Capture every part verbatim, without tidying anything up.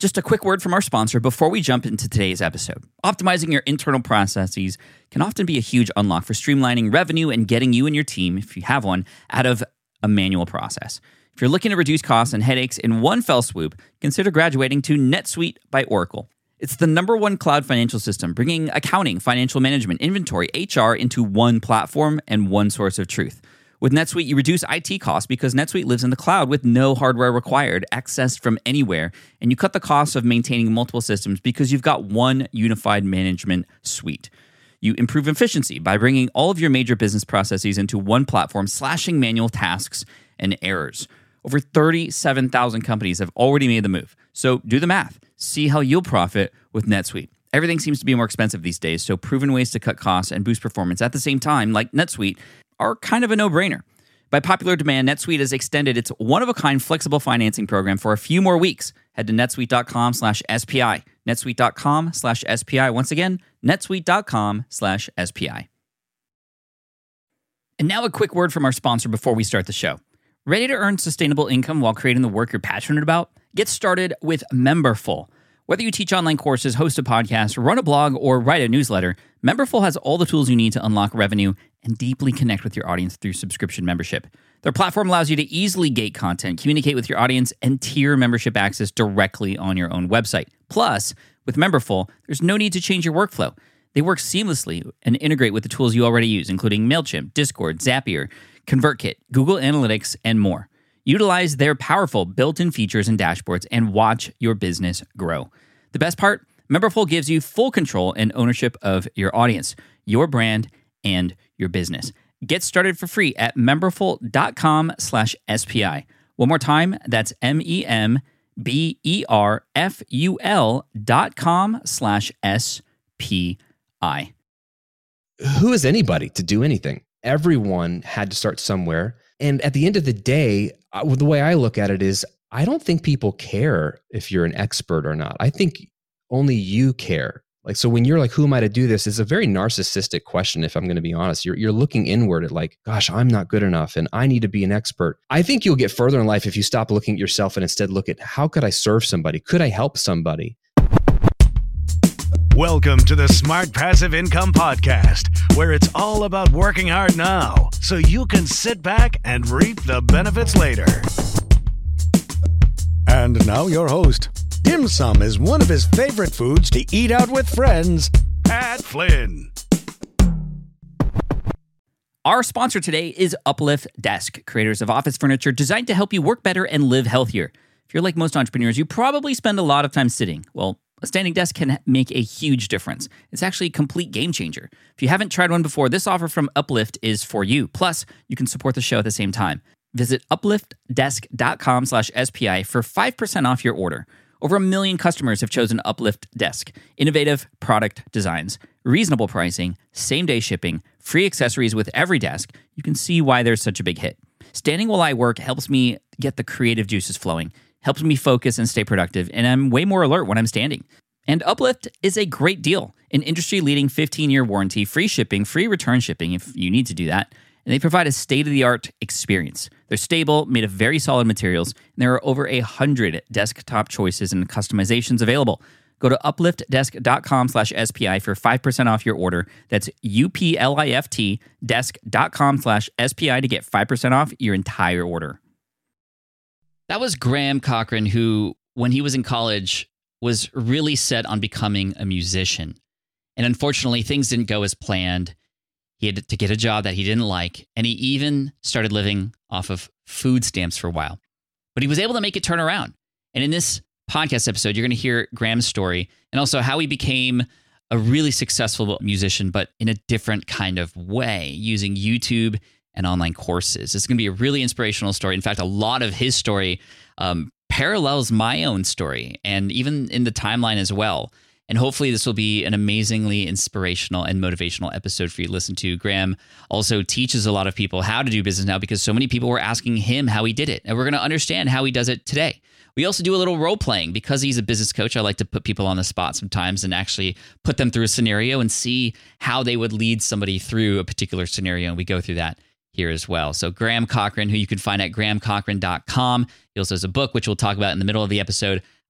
Just a quick word from our sponsor before we jump into today's episode. Optimizing your internal processes can often be a huge unlock for streamlining revenue and getting you and your team, if you have one, out of a manual process. If you're looking to reduce costs and headaches in one fell swoop, consider graduating to NetSuite by Oracle. It's the number one cloud financial system, bringing accounting, financial management, inventory, H R into one platform and one source of truth. With NetSuite, you reduce I T costs because NetSuite lives in the cloud with no hardware required, accessed from anywhere, and you cut the cost of maintaining multiple systems because you've got one unified management suite. You improve efficiency by bringing all of your major business processes into one platform, slashing manual tasks and errors. Over thirty-seven thousand companies have already made the move. So do the math. See how you'll profit with NetSuite. Everything seems to be more expensive these days, so proven ways to cut costs and boost performance at the same time, like NetSuite, are kind of a no-brainer. By popular demand, NetSuite has extended its one-of-a-kind flexible financing program for a few more weeks. Head to netsuite.com slash SPI. netsuite.com slash SPI. Once again, netsuite.com slash SPI. And now a quick word from our sponsor before we start the show. Ready to earn sustainable income while creating the work you're passionate about? Get started with Memberful. Whether you teach online courses, host a podcast, run a blog, or write a newsletter, Memberful has all the tools you need to unlock revenue and deeply connect with your audience through subscription membership. Their platform allows you to easily gate content, communicate with your audience, and tier membership access directly on your own website. Plus, with Memberful, there's no need to change your workflow. They work seamlessly and integrate with the tools you already use, including MailChimp, Discord, Zapier, ConvertKit, Google Analytics, and more. Utilize their powerful built-in features and dashboards and watch your business grow. The best part? Memberful gives you full control and ownership of your audience, your brand, and your business. Get started for free at memberful.com slash SPI. One more time, that's M-E-M-B-E-R-F-U-L dot com slash S-P-I. Who is anybody to do anything? Everyone had to start somewhere. And at the end of the day, the way I look at it is, I don't think people care if you're an expert or not. I think only you care. Like, so when you're like, who am I to do this? It's a very narcissistic question, if I'm going to be honest. You're, you're looking inward at like, gosh, I'm not good enough and I need to be an expert. I think you'll get further in life if you stop looking at yourself and instead look at, how could I serve somebody? Could I help somebody? Welcome to the Smart Passive Income Podcast, where it's all about working hard now so you can sit back and reap the benefits later. And now your host. Dim sum is one of his favorite foods to eat out with friends, Pat Flynn. Our sponsor today is Uplift Desk, creators of office furniture designed to help you work better and live healthier. If you're like most entrepreneurs, you probably spend a lot of time sitting. Well, a standing desk can make a huge difference. It's actually a complete game changer. If you haven't tried one before, this offer from Uplift is for you. Plus, you can support the show at the same time. Visit upliftdesk.com slash SPI for five percent off your order. Over a million customers have chosen Uplift Desk. Innovative product designs, reasonable pricing, same-day shipping, free accessories with every desk. You can see why there's such a big hit. Standing while I work helps me get the creative juices flowing, helps me focus and stay productive, and I'm way more alert when I'm standing. And Uplift is a great deal. An industry-leading fifteen-year warranty, free shipping, free return shipping if you need to do that. And they provide a state-of-the-art experience. They're stable, made of very solid materials, and there are over a hundred desktop choices and customizations available. Go to upliftdesk.com slash SPI for five percent off your order. That's U-P-L-I-F-T desk.com slash SPI to get five percent off your entire order. That was Graham Cochran, who, when he was in college, was really set on becoming a musician. And unfortunately, things didn't go as planned. He had to get a job that he didn't like, and he even started living off of food stamps for a while. But he was able to make it turn around. And in this podcast episode, you're going to hear Graham's story and also how he became a really successful musician, but in a different kind of way, using YouTube and online courses. It's going to be a really inspirational story. In fact, a lot of his story um, parallels my own story, and even in the timeline as well. And hopefully this will be an amazingly inspirational and motivational episode for you to listen to. Graham also teaches a lot of people how to do business now because so many people were asking him how he did it. And we're going to understand how he does it today. We also do a little role playing. Because he's a business coach, I like to put people on the spot sometimes and actually put them through a scenario and see how they would lead somebody through a particular scenario. And we go through that here as well. So Graham Cochran, who you can find at graham cochran dot com. He also has a book, which we'll talk about in the middle of the episode.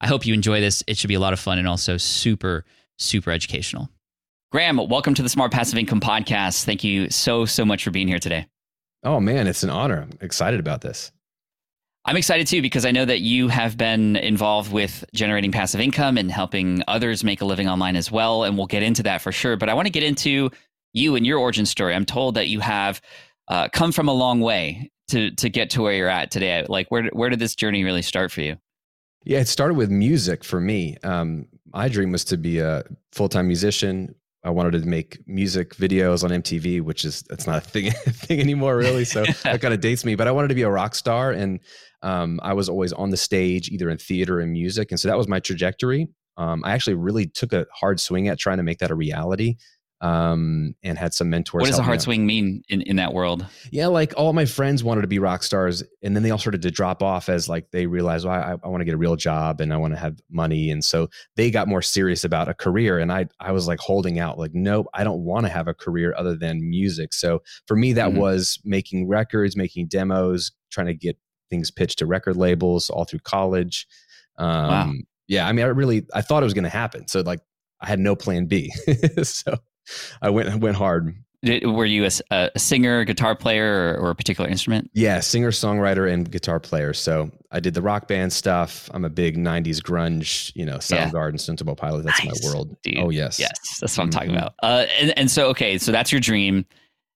I hope you enjoy this. It should be a lot of fun and also super, super educational. Graham, welcome to the Smart Passive Income Podcast. Thank you so, so much for being here today. Oh man, it's an honor. I'm excited about this. I'm excited too, because I know that you have been involved with generating passive income and helping others make a living online as well. And we'll get into that for sure. But I want to get into you and your origin story. I'm told that you have uh, come from a long way to to get to where you're at today. Like, where, where did this journey really start for you? Yeah, it started with music for me. Um, my dream was to be a full-time musician. I wanted to make music videos on M T V, which is, that's not a thing, thing anymore really. So that kind of dates me, but I wanted to be a rock star. And um, I was always on the stage, either in theater and music. And so that was my trajectory. Um, I actually really took a hard swing at trying to make that a reality. Um, and had some mentors. What does a hard out. swing mean in, in that world? Yeah, like all my friends wanted to be rock stars, and then they all started to drop off as like they realized, well, I, I want to get a real job and I want to have money, and so they got more serious about a career. And I, I was like holding out, like, nope, I don't want to have a career other than music. So for me, that mm-hmm. was making records, making demos, trying to get things pitched to record labels all through college. Um, wow. Yeah, I mean, I really, I thought it was going to happen. So like, I had no plan B. So. I went went hard. Did, were you a, a singer, guitar player, or, or a particular instrument? Yeah, singer, songwriter, and guitar player. So I did the rock band stuff. I'm a big nineties grunge, you know, Soundgarden, yeah. Stone Temple Pilots. That's nice, my world. Dude. Oh, yes. Yes, that's what I'm talking mm-hmm. about. Uh, and, and so, okay, so that's your dream.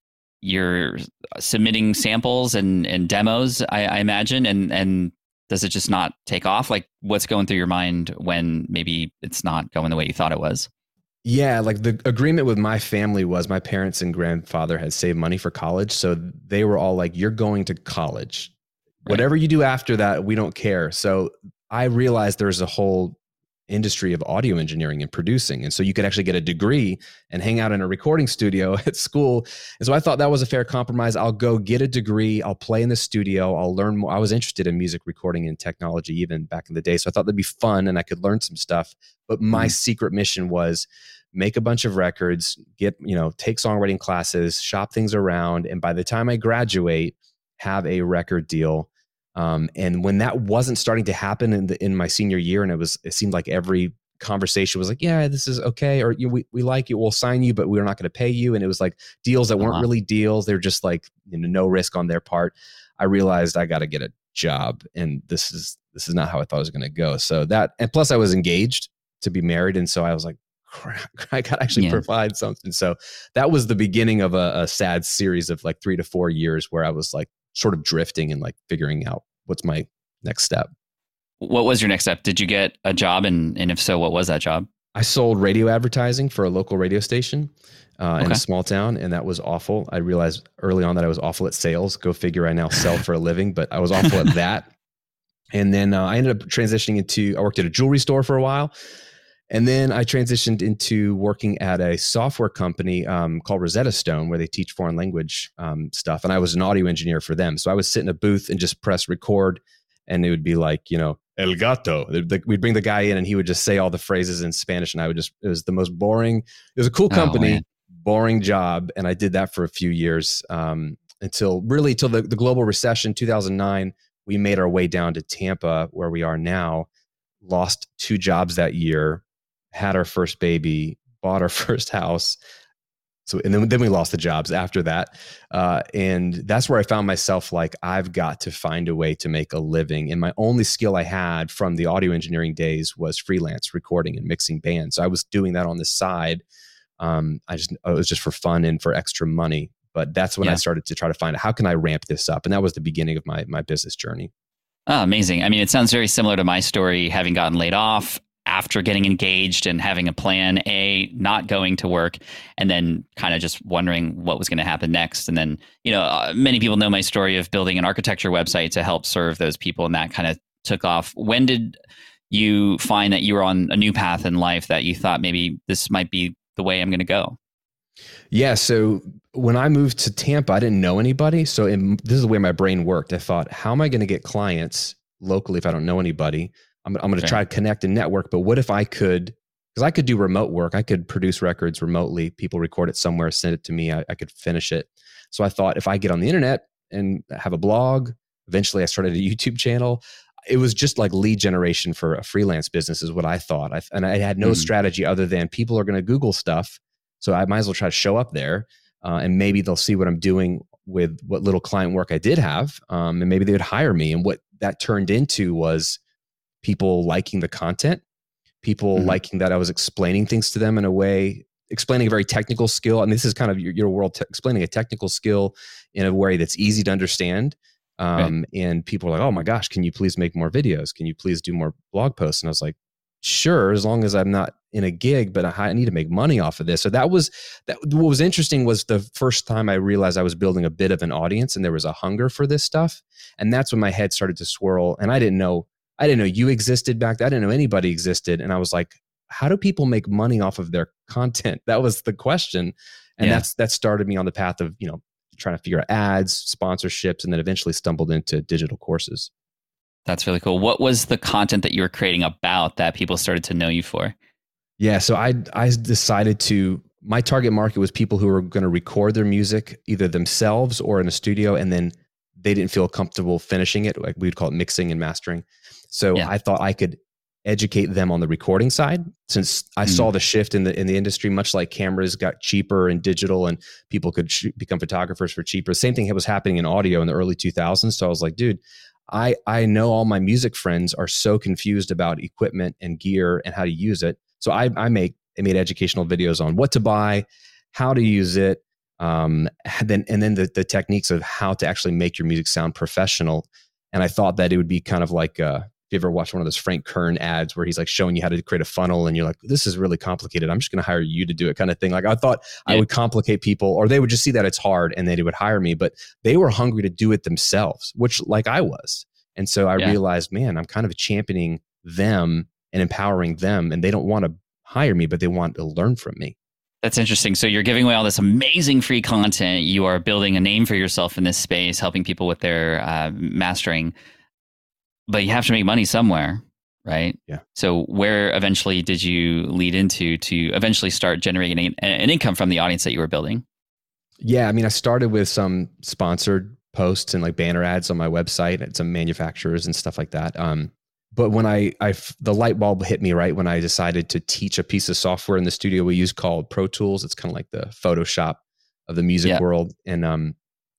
You're submitting samples and, and demos, I, I imagine, and and does it just not take off? Like, what's going through your mind when maybe it's not going the way you thought it was? Yeah, like the agreement with my family was my parents and grandfather had saved money for college. So they were all like, you're going to college. Right. Whatever you do after that, we don't care. So I realized there's a whole industry of audio engineering and producing. And so you could actually get a degree and hang out in a recording studio at school. And so I thought that was a fair compromise. I'll go get a degree. I'll play in the studio. I'll learn more. I was interested in music recording and technology even back in the day. So I thought that'd be fun and I could learn some stuff. But my mm-hmm. secret mission was make a bunch of records, get, you know, take songwriting classes, shop things around. And by the time I graduate, have a record deal. Um, and when that wasn't starting to happen in the, in my senior year, and it was, it seemed like every conversation was like, yeah, this is okay. Or you know, we, we like you, we'll sign you, but we're not going to pay you. And it was like deals that weren't uh-huh. really deals. They're just like, you know, no risk on their part. I realized I got to get a job, and this is, this is not how I thought it was going to go. So that, and plus I was engaged to be married. And so I was like, crap, I got to actually yeah. provide something. So that was the beginning of a, a sad series of like three to four years where I was like sort of drifting and like figuring out what's my next step. What was your next step? Did you get a job? And, and if so, what was that job? I sold radio advertising for a local radio station uh, okay. in a small town. And that was awful. I realized early on that I was awful at sales. Go figure, I now sell for a living, but I was awful at that. And then uh, I ended up transitioning into, I worked at a jewelry store for a while. And then I transitioned into working at a software company um, called Rosetta Stone, where they teach foreign language um, stuff. And I was an audio engineer for them. So I would sit in a booth and just press record. And it would be like, you know, El Gato. We'd bring the guy in and he would just say all the phrases in Spanish. And I would just, it was the most boring. It was a cool company, oh, boring job. And I did that for a few years um, until really till the, the global recession, two thousand nine. We made our way down to Tampa, where we are now, lost two jobs that year, had our first baby, bought our first house. So, and then, then we lost the jobs after that. Uh, and that's where I found myself like, I've got to find a way to make a living. And my only skill I had from the audio engineering days was freelance recording and mixing bands. So I was doing that on the side. Um, I just, it was just for fun and for extra money. But that's when yeah. I started to try to find out, how can I ramp this up? And that was the beginning of my, my business journey. Oh, amazing. I mean, it sounds very similar to my story, having gotten laid off after getting engaged and having a plan A, not going to work, and then kind of just wondering what was going to happen next. And then, you know, uh, many people know my story of building an architecture website to help serve those people. And that kind of took off. When did you find that you were on a new path in life that you thought maybe this might be the way I'm going to go? Yeah. So when I moved to Tampa, I didn't know anybody. So in, this is the way my brain worked. I thought, how am I going to get clients locally if I don't know anybody? I'm, I'm going to try to connect and network, but what if I could, because I could do remote work. I could produce records remotely. People record it somewhere, send it to me. I, I could finish it. So I thought if I get on the internet and have a blog, eventually I started a YouTube channel. it was just like lead generation for a freelance business is what I thought. I, and I had no mm. strategy other than people are going to Google stuff. So I might as well try to show up there uh, and maybe they'll see what I'm doing with what little client work I did have. Um, and maybe they would hire me. And what that turned into was people liking the content, people mm-hmm. liking that I was explaining things to them in a way, explaining a very technical skill. And this is kind of your, your world, te- explaining a technical skill in a way that's easy to understand. Um, right. And people are like, oh my gosh, can you please make more videos? Can you please do more blog posts? And I was like, sure, as long as I'm not in a gig, but I need to make money off of this. So that was, that. What was interesting was the first time I realized I was building a bit of an audience and there was a hunger for this stuff. And that's when my head started to swirl. And I didn't know, I didn't know you existed back then. I didn't know anybody existed. And I was like, how do people make money off of their content? That was the question. And yeah. that's, that started me on the path of, you know, trying to figure out ads, sponsorships, and then eventually stumbled into digital courses. That's really cool. What was the content that you were creating about that people started to know you for? Yeah, so I I decided to, my target market was people who were going to record their music either themselves or in a studio, and then they didn't feel comfortable finishing it. Like we'd call it mixing and mastering. So yeah. I thought I could educate them on the recording side, since I mm. saw the shift in the in the industry, much like cameras got cheaper and digital and people could sh- become photographers for cheaper. Same thing was happening in audio in the early two thousands. So I was like, dude, I, I know all my music friends are so confused about equipment and gear and how to use it. So I, I make I made educational videos on what to buy, how to use it, um, and then and then the, the techniques of how to actually make your music sound professional. And I thought that it would be kind of like uh, if you ever watch one of those Frank Kern ads where he's like showing you how to create a funnel and you're like, this is really complicated. I'm just going to hire you to do it, kind of thing. Like I thought yeah. I would complicate people, or they would just see that it's hard and they would hire me, but they were hungry to do it themselves, which like I was. And so I yeah. realized, man, I'm kind of championing them and empowering them, and they don't want to hire me, but they want to learn from me. That's interesting. So you're giving away all this amazing free content. You are building a name for yourself in this space, helping people with their uh, mastering. But you have to make money somewhere, right? Yeah. So where eventually did you lead into to eventually start generating an, an income from the audience that you were building? Yeah, I mean, I started with some sponsored posts and like banner ads on my website at some manufacturers and stuff like that. Um, but when I, I, the light bulb hit me right when I decided to teach a piece of software in the studio we use called Pro Tools. It's kind of like the Photoshop of the music yeah. world, and um,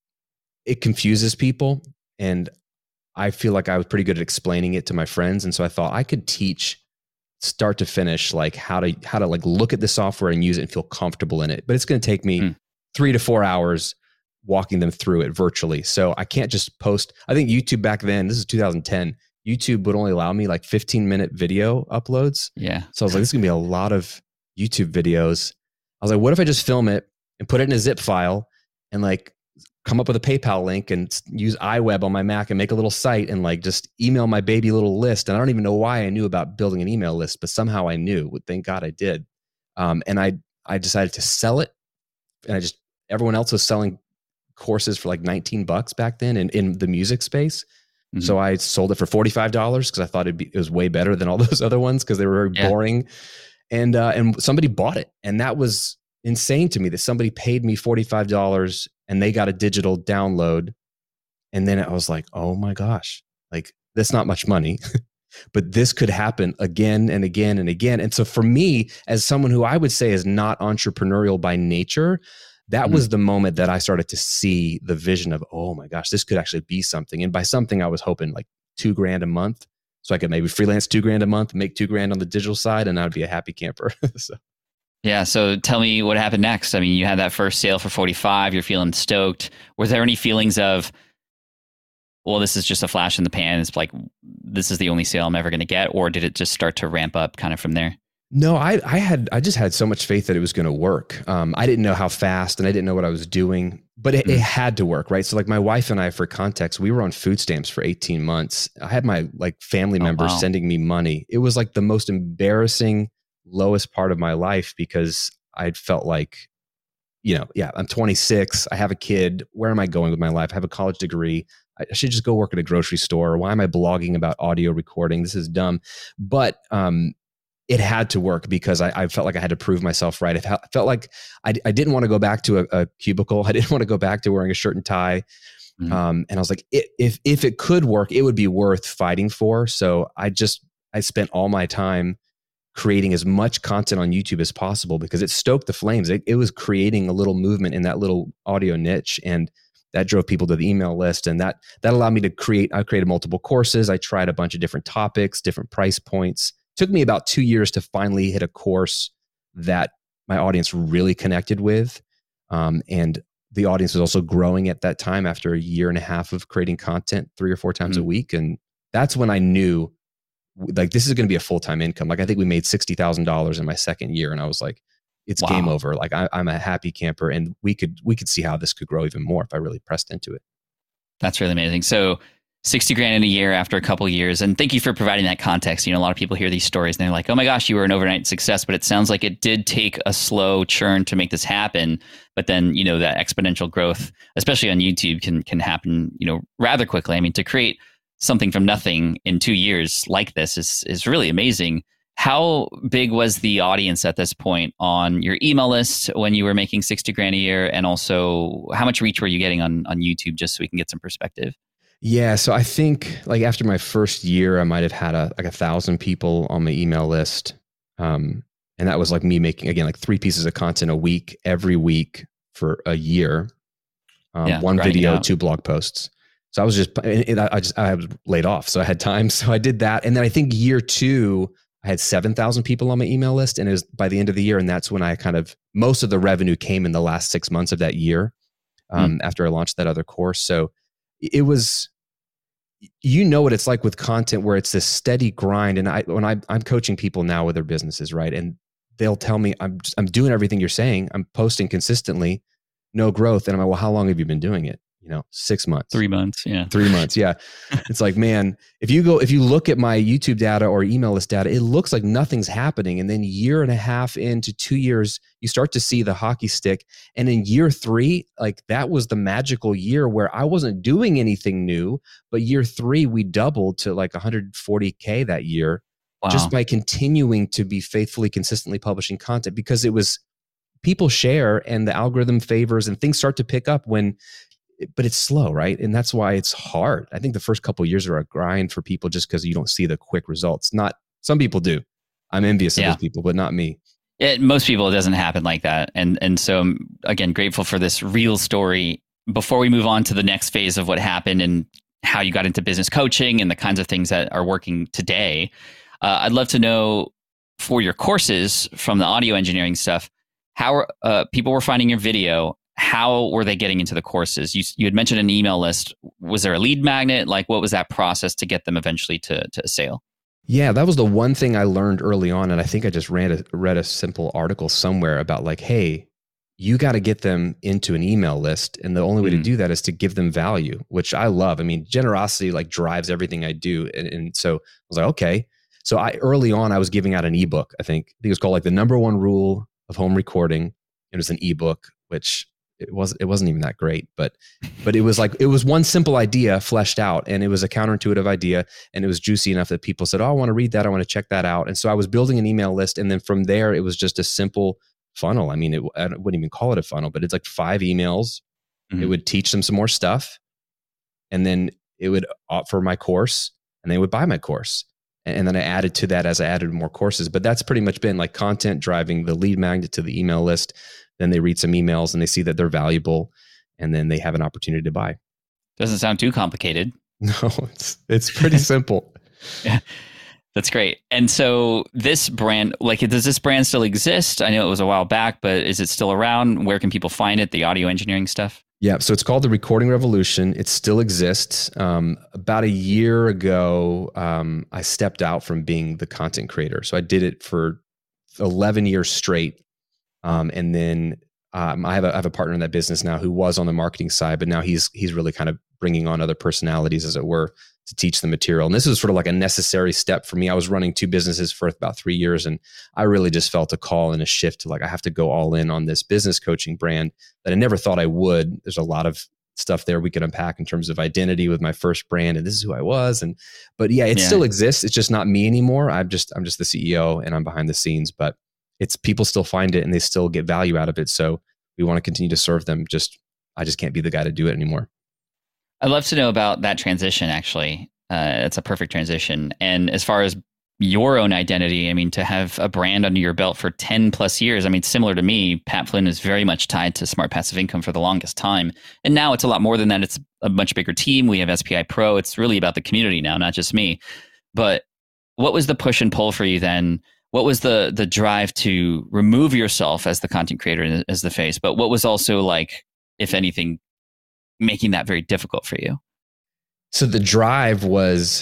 it confuses people. And I feel like I was pretty good at explaining it to my friends. And so I thought I could teach start to finish, like how to, how to like look at the software and use it and feel comfortable in it. But it's going to take me mm. three to four hours walking them through it virtually. So I can't just post. I think YouTube back then, this is two thousand ten, YouTube would only allow me like fifteen minute video uploads. Yeah. So I was like, this is gonna be a lot of YouTube videos. I was like, what if I just film it and put it in a zip file and like come up with a PayPal link and use iWeb on my Mac and make a little site and like just email my baby little list. And I don't even know why I knew about building an email list, but somehow I knew. Thank God I did. Um, and I I decided to sell it. And I just, everyone else was selling courses for like nineteen bucks back then in, in the music space. Mm-hmm. So I sold it for forty-five dollars because I thought it'd be, it was way better than all those other ones because they were very yeah. boring. And uh, and somebody bought it. And that was insane to me that somebody paid me forty-five dollars and they got a digital download. And then I was like, oh my gosh, like that's not much money, but this could happen again and again and again. And so for me, as someone who I would say is not entrepreneurial by nature, that mm-hmm. was the moment that I started to see the vision of, oh my gosh, this could actually be something. And by something, I was hoping like two grand a month. So I could maybe freelance two grand a month, make two grand on the digital side, and I would be a happy camper. so. Yeah. So tell me what happened next. I mean, you had that first sale for forty-five, you're feeling stoked. Were there any feelings of, well, this is just a flash in the pan, it's like, this is the only sale I'm ever going to get? Or did it just start to ramp up kind of from there? No, I, I had, I just had so much faith that it was going to work. Um, I didn't know how fast and I didn't know what I was doing, but it, mm. it had to work, right? So like my wife and I, for context, we were on food stamps for eighteen months. I had my like family members oh, wow. sending me money. It was like the most embarrassing, lowest part of my life because I'd felt like, you know, yeah, I'm twenty-six. I have a kid. Where am I going with my life? I have a college degree. I should just go work at a grocery store. Why am I blogging about audio recording? This is dumb. But, um, it had to work because I, I felt like I had to prove myself right. I felt like I, I didn't want to go back to a, a cubicle. I didn't want to go back to wearing a shirt and tie. Mm-hmm. Um, and I was like, it, if if it could work, it would be worth fighting for. So I just I spent all my time creating as much content on YouTube as possible because it stoked the flames. It, it was creating a little movement in that little audio niche, and that drove people to the email list. And that that allowed me to create. I created multiple courses. I tried a bunch of different topics, different price points. It took me about two years to finally hit a course that my audience really connected with, um, and the audience was also growing at that time after a year and a half of creating content three or four times mm-hmm. a week. And that's when I knew, like, this is going to be a full-time income. Like, I think we made sixty thousand dollars in my second year. And I was like, it's wow. game over. Like, I, I'm a happy camper, and we could, we could see how this could grow even more if I really pressed into it. That's really amazing. So sixty grand in a year after a couple of years. And thank you for providing that context. You know, a lot of people hear these stories and they're like, oh my gosh, you were an overnight success, but it sounds like it did take a slow churn to make this happen. But then, you know, that exponential growth, especially on YouTube, can, can happen, you know, rather quickly. I mean, to create something from nothing in two years like this is, is really amazing. How big was the audience at this point on your email list when you were making sixty grand a year? And also, how much reach were you getting on, on YouTube, just so we can get some perspective? Yeah. So I think, like, after my first year, I might have had a, like a thousand people on my email list. Um, and that was like me making, again, like three pieces of content a week, every week for a year. Um, yeah, one video, two blog posts. So I was just, it, I just, I was laid off. So I had time. So I did that. And then I think year two, I had seven thousand people on my email list. And it was by the end of the year. And that's when I kind of, most of the revenue came in the last six months of that year, um, mm. after I launched that other course. So it was, you know what it's like with content where it's this steady grind. And I, when I, I'm coaching people now with their businesses, right? And they'll tell me, I'm just, I'm doing everything you're saying. I'm posting consistently, no growth. And I'm like, well, how long have you been doing it? You know, six months, three months. Yeah. Three months. Yeah. It's like, man, if you go, if you look at my YouTube data or email list data, it looks like nothing's happening. And then year and a half into two years, you start to see the hockey stick. And in year three, like, that was the magical year where I wasn't doing anything new, but year three, we doubled to like one hundred forty K that year. Wow. Just by continuing to be faithfully, consistently publishing content, because it was, people share and the algorithm favors and things start to pick up when, but it's slow, right? And that's why it's hard. I think the first couple of years are a grind for people just because you don't see the quick results. Not, some people do. I'm envious of yeah. those people, but not me. It, most people, it doesn't happen like that. And and so I'm, again, grateful for this real story. Before we move on to the next phase of what happened and how you got into business coaching and the kinds of things that are working today, uh, I'd love to know, for your courses from the audio engineering stuff, how uh, people were finding your video. How were they getting into the courses? You you had mentioned an email list. Was there a lead magnet? Like, what was that process to get them eventually to, to a sale? Yeah, that was the one thing I learned early on. And I think I just ran a, read a simple article somewhere about, like, hey, you got to get them into an email list. And the only way mm. to do that is to give them value, which I love. I mean, generosity like drives everything I do. And, and so I was like, okay. So I early on, I was giving out an ebook. I think, I think it was called like the number one rule of home recording. It was an ebook, which It was it wasn't even that great, but but it was like, it was one simple idea fleshed out, and it was a counterintuitive idea, and it was juicy enough that people said, "Oh, I want to read that. I want to check that out." And so I was building an email list, and then from there, it was just a simple funnel. I mean, it, I wouldn't even call it a funnel, but it's like five emails. Mm-hmm. It would teach them some more stuff, and then it would offer my course, and they would buy my course. And then I added to that as I added more courses. But that's pretty much been like content driving the lead magnet to the email list. Then they read some emails and they see that they're valuable, and then they have an opportunity to buy. Doesn't sound too complicated. No, it's it's pretty simple. Yeah, that's great. And so this brand, like, does this brand still exist? I know it was a while back, but is it still around? Where can people find it? The audio engineering stuff? Yeah, so it's called The Recording Revolution. It still exists. Um, about a year ago, um, I stepped out from being the content creator. So I did it for eleven years straight. Um, and then um, I have a I have a partner in that business now who was on the marketing side, but now he's he's really kind of bringing on other personalities, as it were, to teach the material. And this was sort of like a necessary step for me. I was running two businesses for about three years, and I really just felt a call and a shift to, like, I have to go all in on this business coaching brand that I never thought I would. There's a lot of stuff there we could unpack in terms of identity with my first brand, and this is who I was. And but yeah, it yeah. still exists. It's just not me anymore. I'm just I'm just the C E O, and I'm behind the scenes, but it's, people still find it and they still get value out of it. So we want to continue to serve them. Just, I just can't be the guy to do it anymore. I'd love to know about that transition, actually. Uh, it's a perfect transition. And as far as your own identity, I mean, to have a brand under your belt for ten plus years, I mean, similar to me, Pat Flynn is very much tied to Smart Passive Income for the longest time. And now it's a lot more than that. It's a much bigger team. We have S P I Pro. It's really about the community now, not just me. But what was the push and pull for you then? What was the the drive to remove yourself as the content creator and as the face? But what was also like, if anything, making that very difficult for you? So the drive was,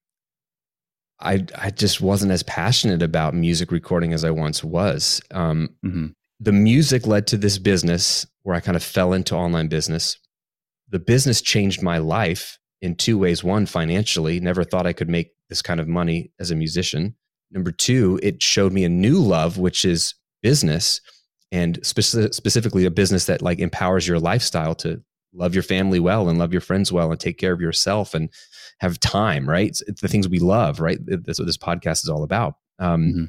I I just wasn't as passionate about music recording as I once was. Um, mm-hmm. The music led to this business where I kind of fell into online business. The business changed my life in two ways. One, financially, never thought I could make this kind of money as a musician. Number two, it showed me a new love, which is business, and speci- specifically a business that like empowers your lifestyle to love your family well and love your friends well and take care of yourself and have time, right? It's, it's the things we love, right? That's what this podcast is all about. Um, mm-hmm.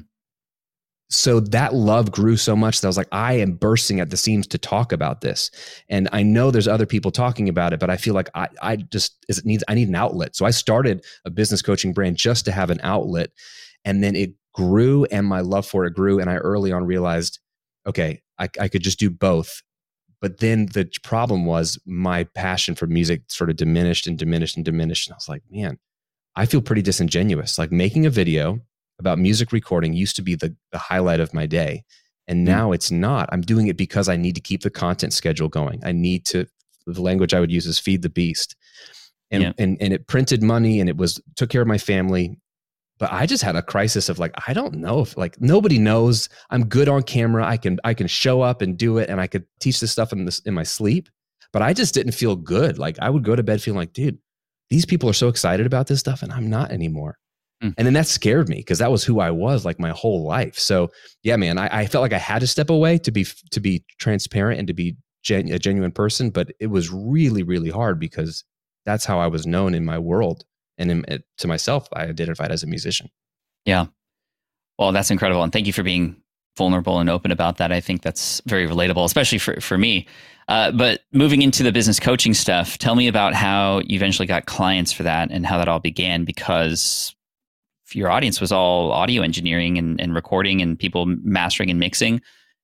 So that love grew so much that I was like, I am bursting at the seams to talk about this. And I know there's other people talking about it, but I feel like I, I just, it needs, I need an outlet. So I started a business coaching brand just to have an outlet. And then it grew and my love for it grew. And I early on realized, okay, I, I could just do both. But then the problem was my passion for music sort of diminished and diminished and diminished. And I was like, man, I feel pretty disingenuous. Like making a video about music recording used to be the, the highlight of my day. And now mm. it's not. I'm doing it because I need to keep the content schedule going. I need to, the language I would use is feed the beast. And, yeah. and, and it printed money and it was, took care of my family. But I just had a crisis of like, I don't know if like nobody knows I'm good on camera. I can, I can show up and do it. And I could teach this stuff in this, in my sleep, but I just didn't feel good. Like I would go to bed feeling like, dude, these people are so excited about this stuff and I'm not anymore. Mm. And then that scared me because that was who I was like my whole life. So yeah, man, I, I felt like I had to step away to be, to be transparent and to be gen, a genuine person. But it was really, really hard because that's how I was known in my world. And in, it, to myself, I identified as a musician. Yeah. Well, that's incredible. And thank you for being vulnerable and open about that. I think that's very relatable, especially for, for me. Uh, but moving into the business coaching stuff, tell me about how you eventually got clients for that and how that all began, because your audience was all audio engineering and, and recording and people mastering and mixing.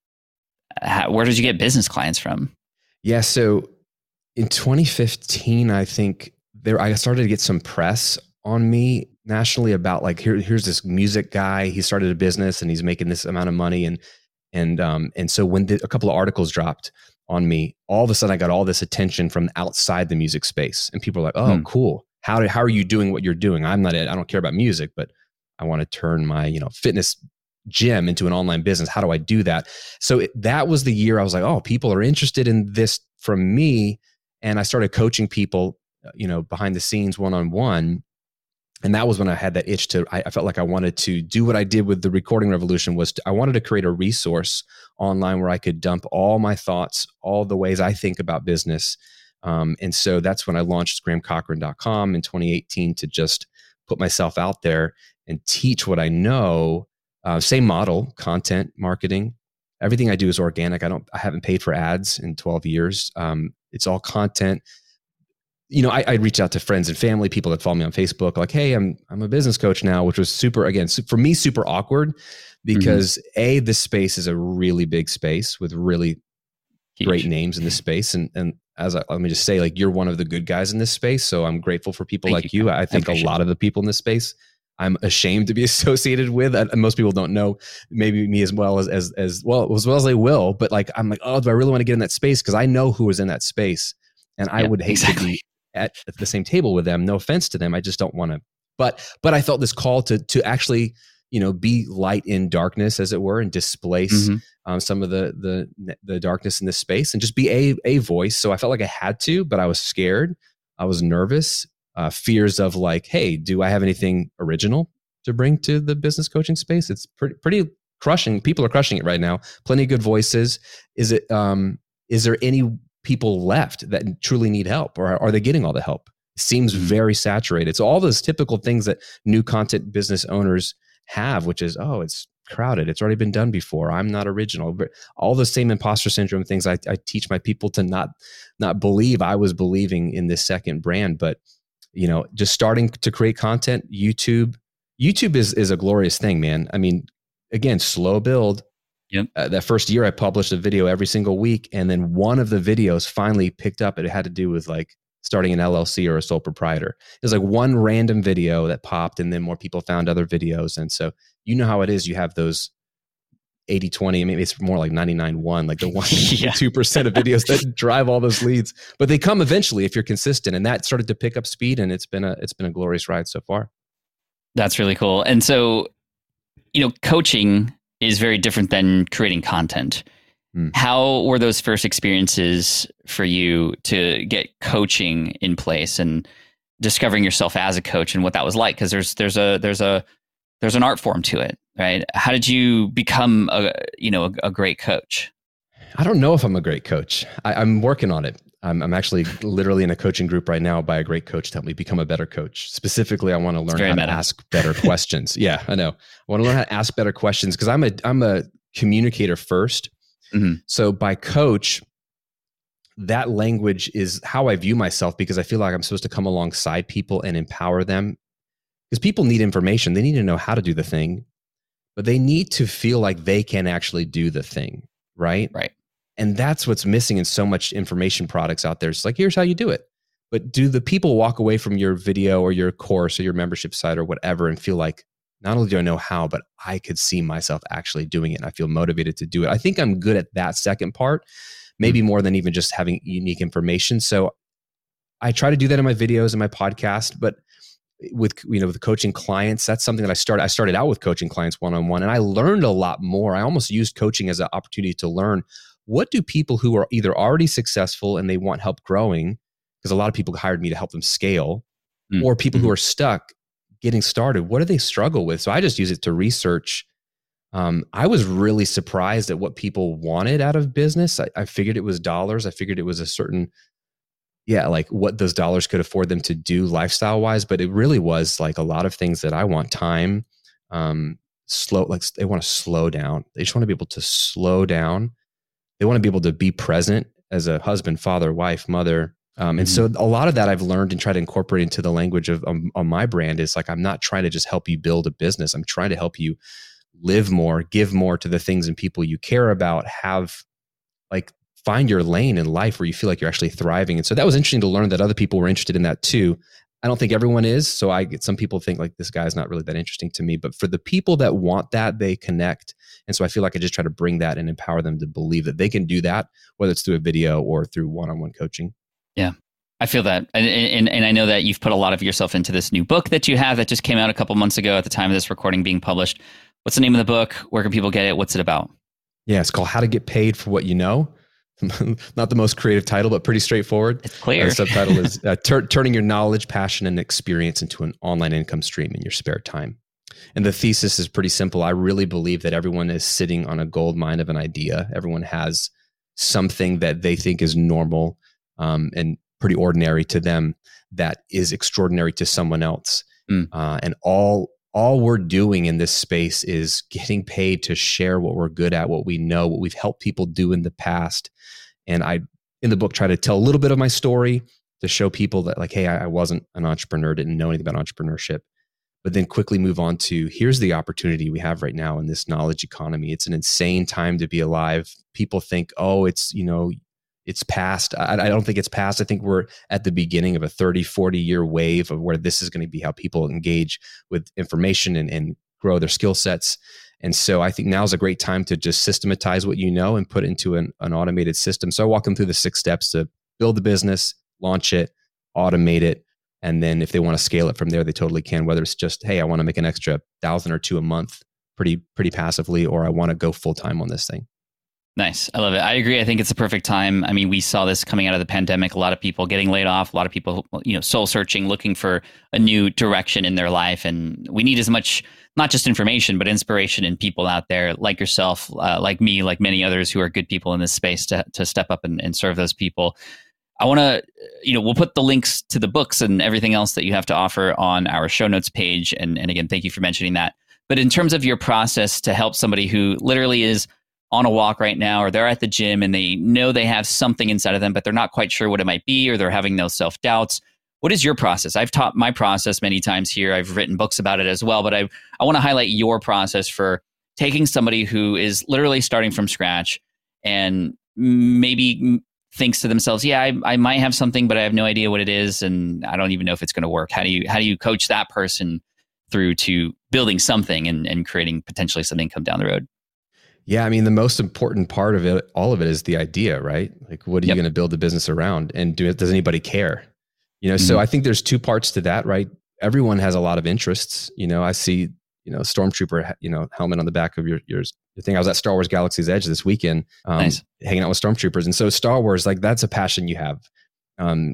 How, where did you get business clients from? Yeah. So in twenty fifteen, I think there, I started to get some press on me nationally about like, here, here's this music guy. He started a business and he's making this amount of money. And, and, um, and so when the, a couple of articles dropped on me, all of a sudden I got all this attention from outside the music space and people are like, oh, hmm. cool. How did, how are you doing what you're doing? I'm not, I don't care about music, but I want to turn my, you know, fitness gym into an online business. How do I do that? So it, that was the year I was like, oh, people are interested in this from me. And I started coaching people, you know, behind the scenes, one-on-one. And that was when I had that itch to, I, I felt like I wanted to do what I did with the Recording Revolution was to, I wanted to create a resource online where I could dump all my thoughts, all the ways I think about business. Um, and so that's when I launched graham cochran dot com in twenty eighteen to just put myself out there and teach what I know. Uh, same model, content, marketing. Everything I do is organic. I don't, I haven't paid for ads in twelve years. Um, it's all content. You know, I, I reach out to friends and family, people that follow me on Facebook, like, hey, I'm I'm a business coach now, which was super, again, for me, super awkward because mm-hmm. A, this space is a really big space with really Huge. Great names in this space. And and as I, let me just say, like, you're one of the good guys in this space. So I'm grateful for people Thank like you. you. I think I a lot of the people in this space, I'm ashamed to be associated with. And most people don't know maybe me as well as, as, as well, as well as they will. But like, I'm like, oh, do I really want to get in that space? Because I know who is in that space. And I yeah, would hate exactly. to be at, at the same table with them. No offense to them. I just don't want to, but, but I felt this call to, to actually, you know, be light in darkness, as it were, and displace mm-hmm. um, some of the, the, the darkness in this space and just be a, a voice. So I felt like I had to, but I was scared. I was nervous, uh, fears of like, hey, do I have anything original to bring to the business coaching space? It's pretty, pretty crushing. People are crushing it right now. Plenty of good voices. Is it, um, is there any people left that truly need help, or are they getting all the help? It seems mm-hmm. very saturated. So all those typical things that new content business owners have, which is, oh, it's crowded. It's already been done before. I'm not original. But all the same imposter syndrome things I, I teach my people to not not believe I was believing in this second brand. But you know, just starting to create content, YouTube, YouTube is is a glorious thing, man. I mean, again, slow build. Yep. Uh, that first year, I published a video every single week, and then one of the videos finally picked up. It had to do with like starting an L L C or a sole proprietor. It was like one random video that popped, and then more people found other videos. And so you know how it is. You have those eighty twenty, maybe it's more like ninety-nine one, like the one, yeah. two percent of videos that drive all those leads. But they come eventually if you're consistent. And that started to pick up speed, and it's been a it's been a glorious ride so far. That's really cool. And so, you know, coaching is very different than creating content. Mm. How were those first experiences for you to get coaching in place and discovering yourself as a coach and what that was like? Because there's there's a there's a there's an art form to it, right? How did you become a you know a, a great coach? I don't know if I'm a great coach. I, I'm working on it. I'm, I'm actually literally in a coaching group right now by a great coach to help me become a better coach. Specifically, I want to learn how meta. to ask better questions. Yeah, I know. I want to learn how to ask better questions because I'm a I'm a communicator first. Mm-hmm. So by coach, that language is how I view myself because I feel like I'm supposed to come alongside people and empower them. Because people need information. They need to know how to do the thing, but they need to feel like they can actually do the thing, right? Right. And that's what's missing in so much information products out there. It's like, here's how you do it. But do the people walk away from your video or your course or your membership site or whatever and feel like, not only do I know how, but I could see myself actually doing it and I feel motivated to do it. I think I'm good at that second part, maybe mm-hmm. more than even just having unique information. So I try to do that in my videos and my podcast, but with, you know, with coaching clients, that's something that I started. I started out with coaching clients one-on-one and I learned a lot more. I almost used coaching as an opportunity to learn, what do people who are either already successful and they want help growing, because a lot of people hired me to help them scale, mm-hmm. or people who are stuck getting started, what do they struggle with? So I just use it to research. Um, I was really surprised at what people wanted out of business. I, I figured it was dollars. I figured it was a certain, yeah, like what those dollars could afford them to do lifestyle wise, but it really was like a lot of things that I want. Time, um, slow, like they want to slow down. They just want to be able to slow down. They want to be able to be present as a husband, father, wife, mother. Um, and mm-hmm. so a lot of that I've learned and try to incorporate into the language of um, on my brand is like, I'm not trying to just help you build a business. I'm trying to help you live more, give more to the things and people you care about, have like find your lane in life where you feel like you're actually thriving. And so that was interesting to learn that other people were interested in that too. I don't think everyone is. So I get some people think like this guy's not really that interesting to me, but for the people that want that, they connect. And so I feel like I just try to bring that and empower them to believe that they can do that, whether it's through a video or through one-on-one coaching. Yeah, I feel that. And, and and I know that you've put a lot of yourself into this new book that you have that just came out a couple months ago at the time of this recording being published. What's the name of the book? Where can people get it? What's it about? Yeah, it's called How to Get Paid for What You Know. Not the most creative title, but pretty straightforward. It's clear. Uh, the subtitle is uh, tur- Turning Your Knowledge, Passion, and Experience into an Online Income Stream in Your Spare Time. And the thesis is pretty simple. I really believe that everyone is sitting on a gold mine of an idea. Everyone has something that they think is normal um, and pretty ordinary to them that is extraordinary to someone else. Mm. Uh, and all all we're doing in this space is getting paid to share what we're good at, what we know, what we've helped people do in the past. And I, in the book, try to tell a little bit of my story to show people that like, hey, I, I wasn't an entrepreneur, didn't know anything about entrepreneurship, but then quickly move on to here's the opportunity we have right now in this knowledge economy. It's an insane time to be alive. People think, oh, it's, you know, it's past. I, I don't think it's past. I think we're at the beginning of a thirty, forty year wave of where this is going to be how people engage with information and, and grow their skill sets. And so I think now is a great time to just systematize what you know and put it into an, an automated system. So I walk them through the six steps to build the business, launch it, automate it. And then if they want to scale it from there, they totally can, whether it's just, hey, I want to make an extra thousand or two a month pretty, pretty passively, or I want to go full time on this thing. Nice. I love it. I agree. I think it's a perfect time. I mean, we saw this coming out of the pandemic, a lot of people getting laid off, a lot of people, you know, soul searching, looking for a new direction in their life. And we need as much, not just information, but inspiration in people out there like yourself, uh, like me, like many others who are good people in this space to to step up and, and serve those people. I want to, you know, we'll put the links to the books and everything else that you have to offer on our show notes page. And, and again, thank you for mentioning that. But in terms of your process to help somebody who literally is on a walk right now, or they're at the gym and they know they have something inside of them, but they're not quite sure what it might be, or they're having those self-doubts. What is your process? I've taught my process many times here. I've written books about it as well, but I I want to highlight your process for taking somebody who is literally starting from scratch and maybe thinks to themselves, yeah, I, I might have something, but I have no idea what it is, and I don't even know if it's going to work. How do you how do you coach that person through to building something and, and creating potentially some income down the road? Yeah, I mean, the most important part of it, all of it, is the idea, right? Like, what are Yep. you going to build the business around, and do it? Does anybody care? You know, Mm-hmm. so I think there's two parts to that, right? Everyone has a lot of interests. You know, I see, you know, Stormtrooper, you know, helmet on the back of your your, your thing. I was at Star Wars Galaxy's Edge this weekend, um, Nice. hanging out with Stormtroopers, and so Star Wars, like, that's a passion you have. Um,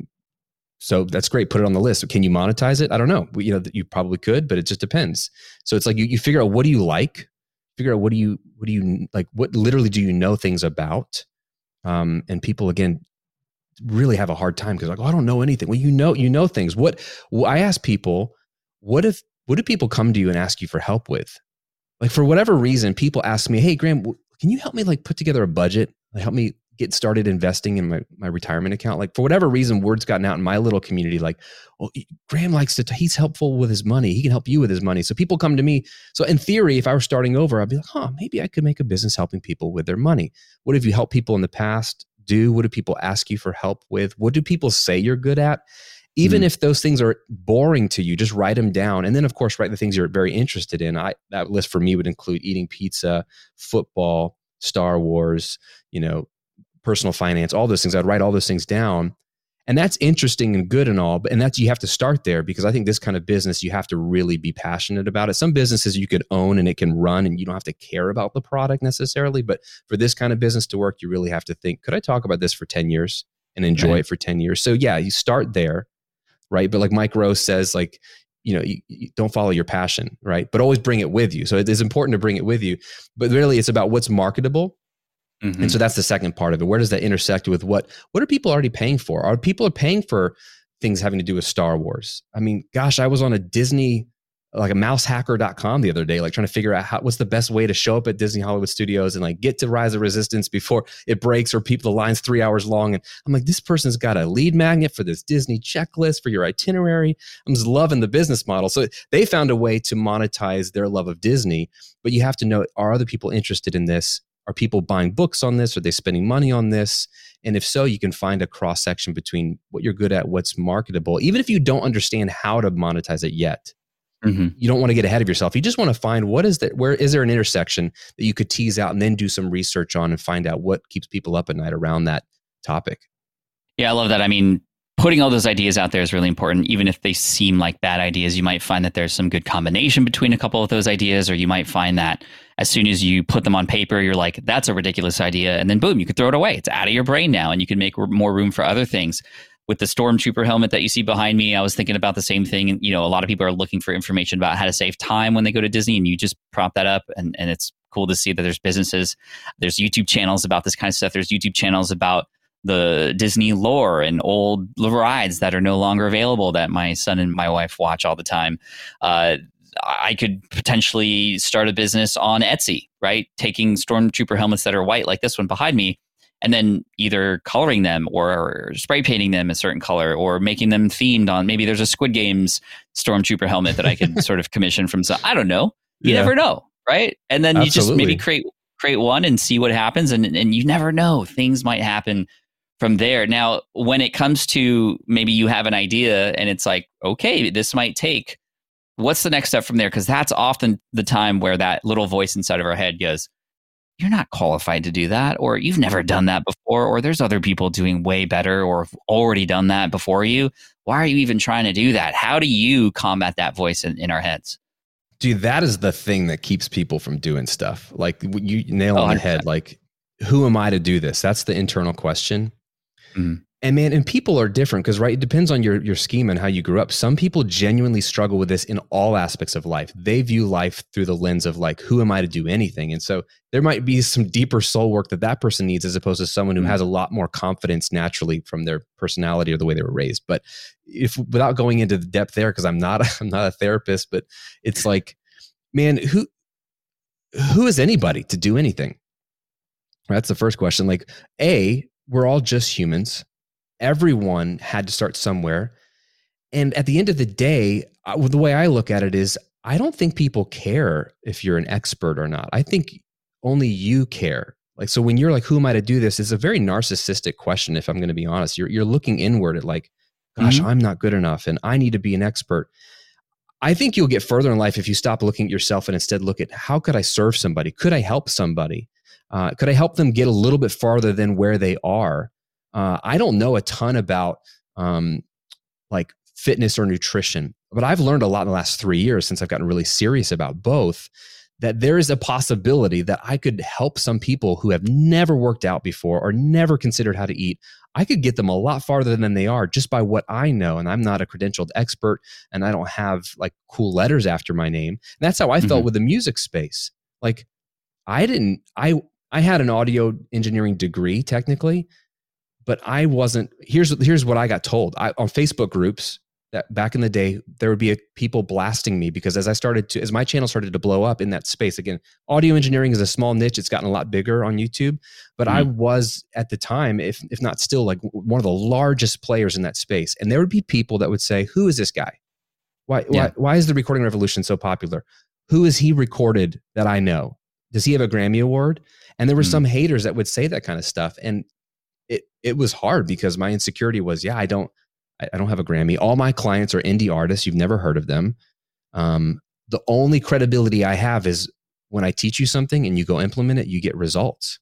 so that's great. Put it on the list. Can you monetize it? I don't know. You know, you probably could, but it just depends. So it's like you you figure out, what do you like. Figure out what do you what do you like, what literally do you know things about, um, and people, again, really have a hard time because, like, oh, I don't know anything. Well, you know you know things. What well, I ask people, what if what do people come to you and ask you for help with? Like, for whatever reason, people ask me, hey, Graham, can you help me, like, put together a budget? Like, help me get started investing in my, my retirement account. Like, for whatever reason, word's gotten out in my little community, like, oh, Graham likes to, he's helpful with his money. He can help you with his money. So people come to me. So in theory, if I were starting over, I'd be like, huh, maybe I could make a business helping people with their money. What have you helped people in the past do? What do people ask you for help with? What do people say you're good at? Even mm. if those things are boring to you, just write them down. And then, of course, write the things you're very interested in. I, that list for me would include eating pizza, football, Star Wars, you know, personal finance, all those things. I'd write all those things down. And that's interesting and good and all, but and that's, you have to start there, because I think this kind of business, you have to really be passionate about it. Some businesses you could own and it can run and you don't have to care about the product necessarily. But for this kind of business to work, you really have to think, could I talk about this for ten years and enjoy right. it for ten years? So yeah, you start there, right? But like Mike Rose says, like, you know, you, you don't follow your passion, right? But always bring it with you. So it is important to bring it with you, but really it's about what's marketable. Mm-hmm. And so that's the second part of it. Where does that intersect with what, what are people already paying for? Are people are paying for things having to do with Star Wars? I mean, gosh, I was on a Disney, like a mouse hacker dot com the other day, like trying to figure out how, what's the best way to show up at Disney Hollywood Studios and like get to Rise of Resistance before it breaks, or people, the line's three hours long. And I'm like, this person's got a lead magnet for this Disney checklist for your itinerary. I'm just loving the business model. So they found a way to monetize their love of Disney, but you have to know, are other people interested in this? Are people buying books on this? Are they spending money on this? And if so, you can find a cross section between what you're good at, what's marketable, even if you don't understand how to monetize it yet. Mm-hmm. You don't want to get ahead of yourself. You just want to find what is that, where is there an intersection that you could tease out and then do some research on and find out what keeps people up at night around that topic. Yeah, I love that. I mean, putting all those ideas out there is really important. Even if they seem like bad ideas, you might find that there's some good combination between a couple of those ideas, or you might find that as soon as you put them on paper, you're like, that's a ridiculous idea. And then boom, you could throw it away. It's out of your brain now, and you can make more room for other things. With the Stormtrooper helmet that you see behind me, I was thinking about the same thing. And, you know, a lot of people are looking for information about how to save time when they go to Disney, and you just prop that up. And, and it's cool to see that there's businesses, there's YouTube channels about this kind of stuff. There's YouTube channels about the Disney lore and old rides that are no longer available that my son and my wife watch all the time. Uh, I could potentially start a business on Etsy, right? Taking Stormtrooper helmets that are white, like this one behind me, and then either coloring them or spray painting them a certain color, or making them themed on, maybe there's a Squid Games Stormtrooper helmet that I could sort of commission from some, I don't know. You yeah. never know, right? And then Absolutely. you just maybe create create one and see what happens. And, and you never know. Things might happen from there. Now, when it comes to maybe you have an idea and it's like, okay, this might take, what's the next step from there? Because that's often the time where that little voice inside of our head goes, you're not qualified to do that, or you've never done that before, or there's other people doing way better or have already done that before you. Why are you even trying to do that? How do you combat that voice in, in our heads? Dude, that is the thing that keeps people from doing stuff. Like, you nail on the head. Like, who am I to do this? That's the internal question. Mm-hmm. And man, and people are different because, right, it depends on your, your schema and how you grew up. Some people genuinely struggle with this in all aspects of life. They view life through the lens of like, who am I to do anything? And so there might be some deeper soul work that that person needs, as opposed to someone who mm-hmm. has a lot more confidence naturally from their personality or the way they were raised. But if, without going into the depth there, because I'm not, I'm not a therapist, but it's like, man, who who is anybody to do anything? That's the first question. Like, A, we're all just humans. Everyone had to start somewhere. And at the end of the day, I, the way I look at it is, I don't think people care if you're an expert or not. I think only you care. Like, so when you're like, who am I to do this? It's a very narcissistic question, if I'm going to be honest. You're, you're looking inward at like, gosh, mm-hmm. I'm not good enough and I need to be an expert. I think you'll get further in life if you stop looking at yourself and instead look at, how could I serve somebody? Could I help somebody? Uh, could I help them get a little bit farther than where they are? Uh, I don't know a ton about um, like fitness or nutrition, but I've learned a lot in the last three years since I've gotten really serious about both, that there is a possibility that I could help some people who have never worked out before or never considered how to eat. I could get them a lot farther than they are just by what I know. And I'm not a credentialed expert and I don't have like cool letters after my name. And that's how I felt mm-hmm. with the music space. Like I didn't, I, I had an audio engineering degree technically, but I wasn't, here's, here's what I got told. I, on Facebook groups that back in the day, there would be a, people blasting me because as I started to, as my channel started to blow up in that space, again, audio engineering is a small niche. It's gotten a lot bigger on YouTube, but mm-hmm. I was at the time, if if not still, like one of the largest players in that space. And there would be people that would say, who is this guy? Why, yeah. why, why is the recording revolution so popular? Who is he recorded that I know? Does he have a Grammy award? And there were mm-hmm. some haters that would say that kind of stuff. And it it was hard because my insecurity was, yeah, I don't, I don't have a Grammy. All my clients are indie artists. You've never heard of them. Um, the only credibility I have is when I teach you something and you go implement it, you get results.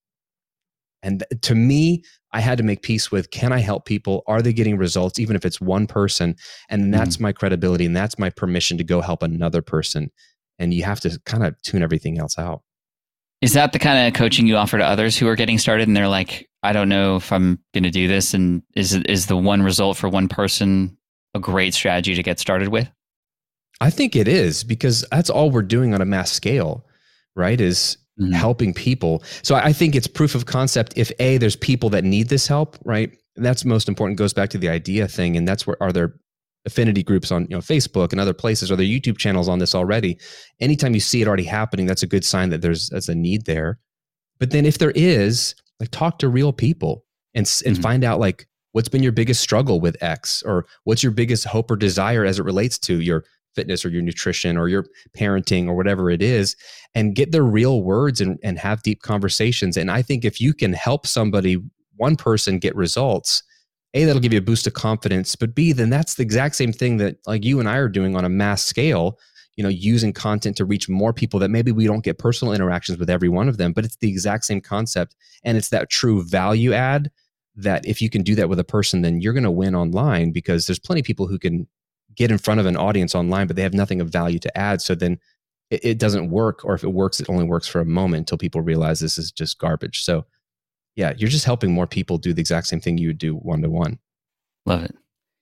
And to me, I had to make peace with, can I help people? Are they getting results? Even if it's one person. And that's mm. my credibility. And that's my permission to go help another person. And you have to kind of tune everything else out. Is that the kind of coaching you offer to others who are getting started and they're like, I don't know if I'm going to do this? And is is the one result for one person a great strategy to get started with? I think it is, because that's all we're doing on a mass scale, right? Is mm-hmm. helping people. So I think it's proof of concept if A, there's people that need this help, right? And that's most important. It goes back to the idea thing. And that's where, are there affinity groups on, you know, Facebook and other places? Are there YouTube channels on this already? Anytime you see it already happening, that's a good sign that there's, there's a need there. But then if there is, like, talk to real people and and mm-hmm. find out like what's been your biggest struggle with X, or what's your biggest hope or desire as it relates to your fitness or your nutrition or your parenting or whatever it is, and get their real words and, and have deep conversations. And I think if you can help somebody, one person get results, A, that'll give you a boost of confidence, but B, then that's the exact same thing that like you and I are doing on a mass scale, you know, using content to reach more people that maybe we don't get personal interactions with every one of them, but it's the exact same concept. And it's that true value add that if you can do that with a person, then you're going to win online, because there's plenty of people who can get in front of an audience online, but they have nothing of value to add. So then it, it doesn't work, or if it works, it only works for a moment until people realize this is just garbage. So yeah, you're just helping more people do the exact same thing you would do one-to-one. Love it.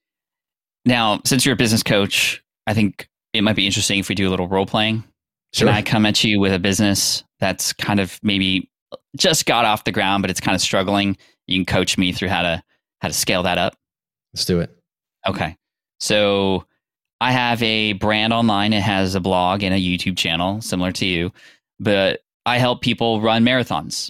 Now, since you're a business coach, I think it might be interesting if we do a little role playing. Sure. Can I come at you with a business that's kind of maybe just got off the ground, but it's kind of struggling? You can coach me through how to how to scale that up. Let's do it. Okay. So I have a brand online. It has a blog and a YouTube channel similar to you, but I help people run marathons,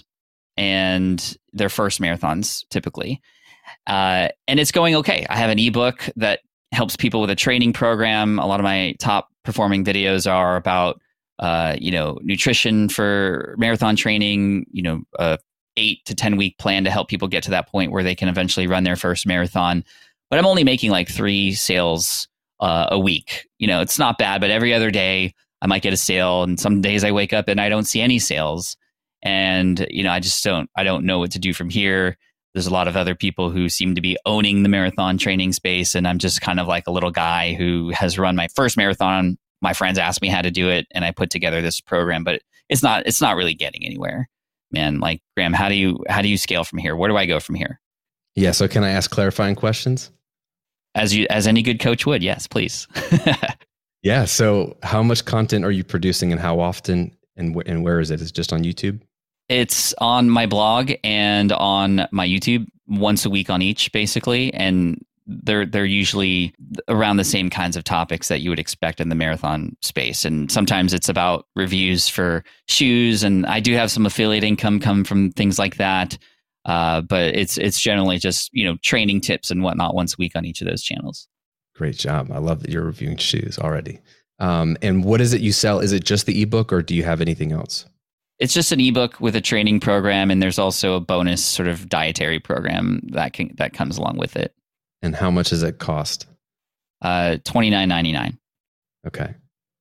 and their first marathons typically. Uh, and it's going okay. I have an ebook that helps people with a training program. A lot of my top performing videos are about, uh, you know, nutrition for marathon training, you know, a eight to ten week plan to help people get to that point where they can eventually run their first marathon. But I'm only making like three sales uh, a week. You know, it's not bad, but every other day I might get a sale, and some days I wake up and I don't see any sales. And, you know, I just don't, I don't know what to do from here. There's a lot of other people who seem to be owning the marathon training space, and I'm just kind of like a little guy who has run my first marathon. My friends asked me how to do it, and I put together this program, but it's not it's not really getting anywhere. Man, like, Graham, how do you how do you scale from here? Where do I go from here? Yeah, so can I ask clarifying questions? As you as any good coach would, yes, please. Yeah, so how much content are you producing, and how often, and wh- and where is it? Is it just on YouTube? It's on my blog and on my YouTube, once a week on each, basically. And they're they're usually around the same kinds of topics that you would expect in the marathon space. And sometimes it's about reviews for shoes, and I do have some affiliate income come from things like that. Uh, but it's it's generally just, you know, training tips and whatnot once a week on each of those channels. Great job. I love that you're reviewing shoes already. Um, and what is it you sell? Is it just the ebook, or do you have anything else? It's just an ebook with a training program, and there's also a bonus sort of dietary program that can, that comes along with it. And how much does it cost? Uh, twenty-nine ninety-nine. Okay.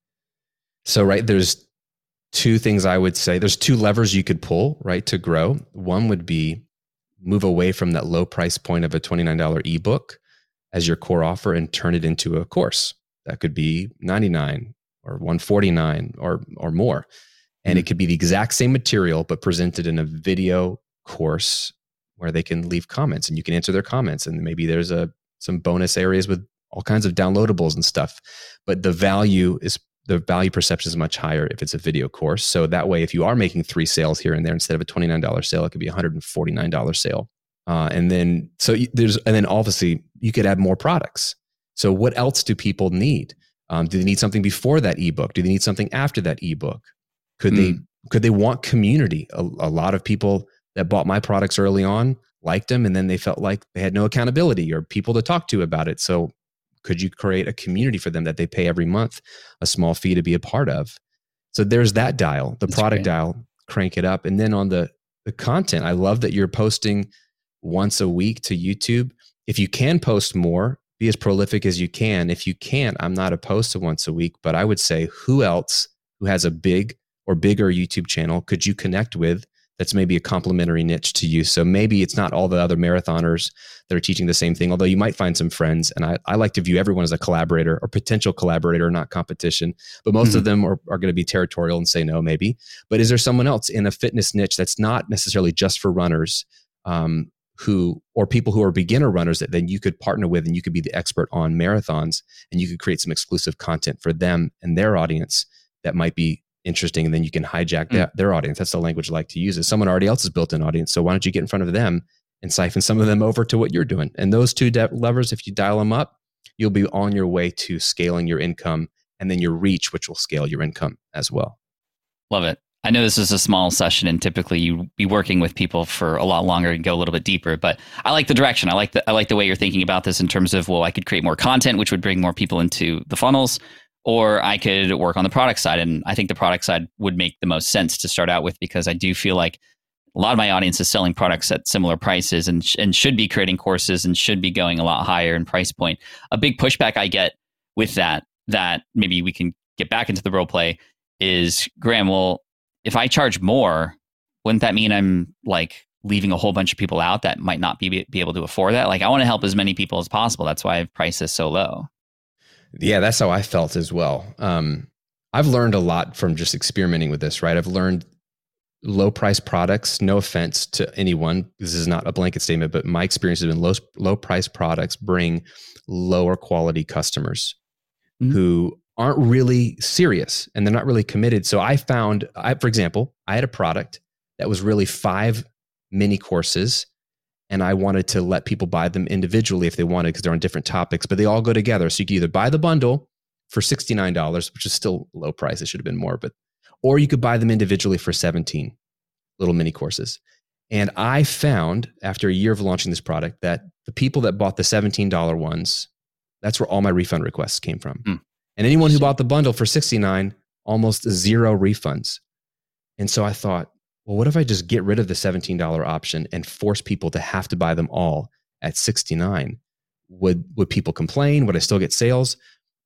So, right, there's two things I would say. There's two levers you could pull, right, to grow. One would be move away from that low price point of a twenty-nine dollars ebook as your core offer and turn it into a course. That could be ninety-nine or one forty-nine or or more. And it could be the exact same material, but presented in a video course where they can leave comments and you can answer their comments. And maybe there's a some bonus areas with all kinds of downloadables and stuff. But the value is the value perception is much higher if it's a video course. So that way, if you are making three sales here and there, instead of a twenty-nine dollars sale, it could be a one hundred forty-nine dollars sale. Uh, and then so there's and then obviously you could add more products. So what else do people need? Um, do they need something before that ebook? Do they need something after that ebook? Could mm. they could they want community? A, a lot of people that bought my products early on liked them, and then they felt like they had no accountability or people to talk to about it. So could you create a community for them that they pay every month a small fee to be a part of? So there's that dial, the That's product great. dial, crank it up. And then on the, the content, I love that you're posting once a week to YouTube. If you can post more, be as prolific as you can. If you can't, I'm not opposed to once a week, but I would say who else who has a big or bigger YouTube channel could you connect with that's maybe a complementary niche to you? So maybe it's not all the other marathoners that are teaching the same thing, although you might find some friends. And I, I like to view everyone as a collaborator or potential collaborator, not competition. But most mm-hmm. of them are, are going to be territorial and say no, maybe. But is there someone else in a fitness niche that's not necessarily just for runners, um, who or people who are beginner runners that then you could partner with, and you could be the expert on marathons, and you could create some exclusive content for them and their audience that might be interesting, and then you can hijack mm. that, their audience. That's the language I like to use. Is someone already else has built an audience, so why don't you get in front of them and siphon some of them over to what you're doing? And those two de- levers, if you dial them up, you'll be on your way to scaling your income, and then your reach, which will scale your income as well. Love it. I know this is a small session, and typically you be working with people for a lot longer and go a little bit deeper, but I like the direction. I like the I like the way you're thinking about this in terms of, well, I could create more content, which would bring more people into the funnels, or I could work on the product side. And I think the product side would make the most sense to start out with, because I do feel like a lot of my audience is selling products at similar prices and, sh- and should be creating courses and should be going a lot higher in price point. A big pushback I get with that, that maybe we can get back into the role play, is, Graham, well, if I charge more, wouldn't that mean I'm like leaving a whole bunch of people out that might not be, be able to afford that? Like, I want to help as many people as possible. That's why I've priced this so low. Yeah, that's how I felt as well. Um, I've learned a lot from just experimenting with this, right? I've learned low price products, no offense to anyone. This is not a blanket statement, but my experience has been low, low price products bring lower quality customers mm-hmm. who aren't really serious and they're not really committed. So I found, I, for example, I had a product that was really five mini courses, and I wanted to let people buy them individually if they wanted, because they're on different topics, but they all go together. So you can either buy the bundle for sixty-nine dollars, which is still low price. It should have been more, but, or you could buy them individually for seventeen little mini courses. And I found after a year of launching this product that the people that bought the seventeen dollars ones, that's where all my refund requests came from. Mm. And anyone who bought the bundle for sixty-nine dollars, almost zero refunds. And so I thought, well, what if I just get rid of the seventeen dollars option and force people to have to buy them all at sixty-nine dollars? Would, would people complain? Would I still get sales?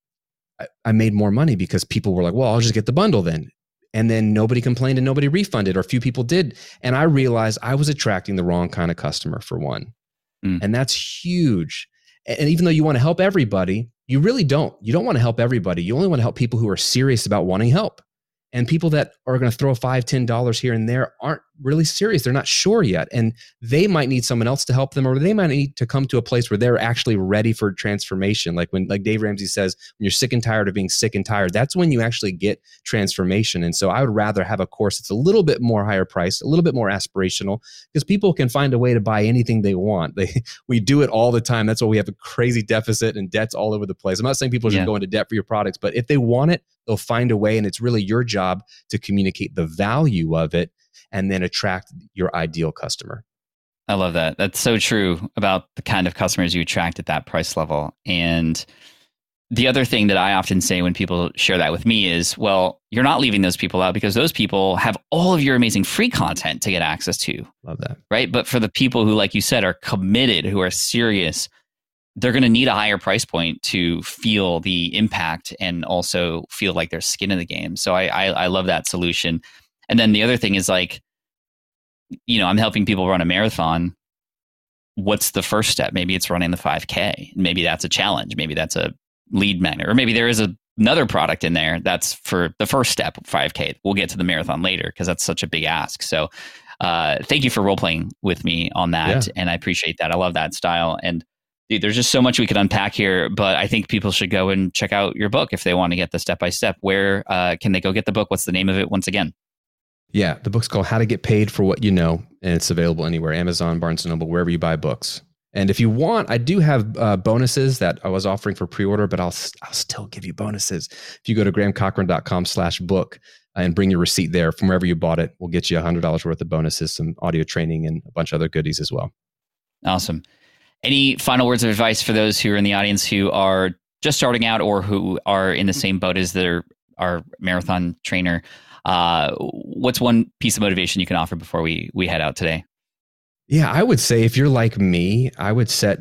I, I made more money because people were like, well, I'll just get the bundle then. And then nobody complained and nobody refunded, or few people did. And I realized I was attracting the wrong kind of customer, for one. Mm. And that's huge. And even though you want to help everybody, you really don't. You don't want to help everybody. You only want to help people who are serious about wanting help. And people that are going to throw five, ten dollars here and there aren't really serious. They're not sure yet. And they might need someone else to help them, or they might need to come to a place where they're actually ready for transformation. Like when, like Dave Ramsey says, when you're sick and tired of being sick and tired, that's when you actually get transformation. And so I would rather have a course that's a little bit more higher priced, a little bit more aspirational, because people can find a way to buy anything they want. They, we do it all the time. That's why we have a crazy deficit and debts all over the place. I'm not saying people should Yeah. go into debt for your products, but if they want it, they'll find a way. And it's really your job to communicate the value of it and then attract your ideal customer. I love that. That's so true about the kind of customers you attract at that price level. And the other thing that I often say when people share that with me is, well, you're not leaving those people out because those people have all of your amazing free content to get access to. Love that. Right. But for the people who, like you said, are committed, who are serious, they're going to need a higher price point to feel the impact and also feel like there's skin in the game. So I, I, I love that solution. And then the other thing is, like, you know, I'm helping people run a marathon. What's the first step? Maybe it's running the five K. Maybe that's a challenge. Maybe that's a lead magnet, or maybe there is a, another product in there that's for the first step, five K. We'll get to the marathon later because that's such a big ask. So uh, thank you for role playing with me on that. Yeah. And I appreciate that. I love that style. And dude, there's just so much we could unpack here, but I think people should go and check out your book if they want to get the step-by-step. Where uh, can they go get the book? What's the name of it once again? Yeah, the book's called How to Get Paid for What You Know, and it's available anywhere, Amazon, Barnes and Noble, wherever you buy books. And if you want, I do have uh, bonuses that I was offering for pre-order, but I'll I'll still give you bonuses. If you go to grahamcochrane.com slash book and bring your receipt there from wherever you bought it, we'll get you one hundred dollars worth of bonuses, some audio training, and a bunch of other goodies as well. Awesome. Any final words of advice for those who are in the audience who are just starting out or who are in the same boat as their our marathon trainer? Uh, what's one piece of motivation you can offer before we we head out today? Yeah, I would say if you're like me, I would set,